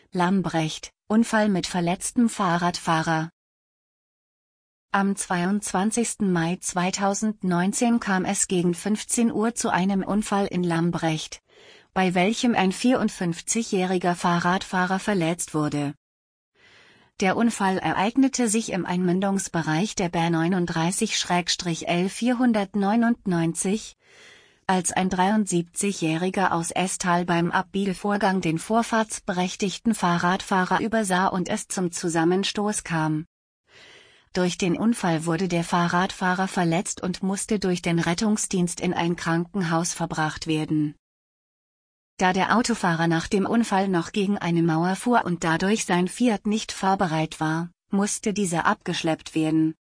Lambrecht, Unfall mit verletztem Fahrradfahrer. Am 22. Mai 2019 kam es gegen 15 Uhr zu einem Unfall in Lambrecht, bei welchem ein 54-jähriger Fahrradfahrer verletzt wurde. Der Unfall ereignete sich im Einmündungsbereich der B39/L499, als ein 73-Jähriger aus Estal beim Abbiegevorgang den vorfahrtsberechtigten Fahrradfahrer übersah und es zum Zusammenstoß kam. Durch den Unfall wurde der Fahrradfahrer verletzt und musste durch den Rettungsdienst in ein Krankenhaus verbracht werden. Da der Autofahrer nach dem Unfall noch gegen eine Mauer fuhr und dadurch sein Fiat nicht fahrbereit war, musste dieser abgeschleppt werden.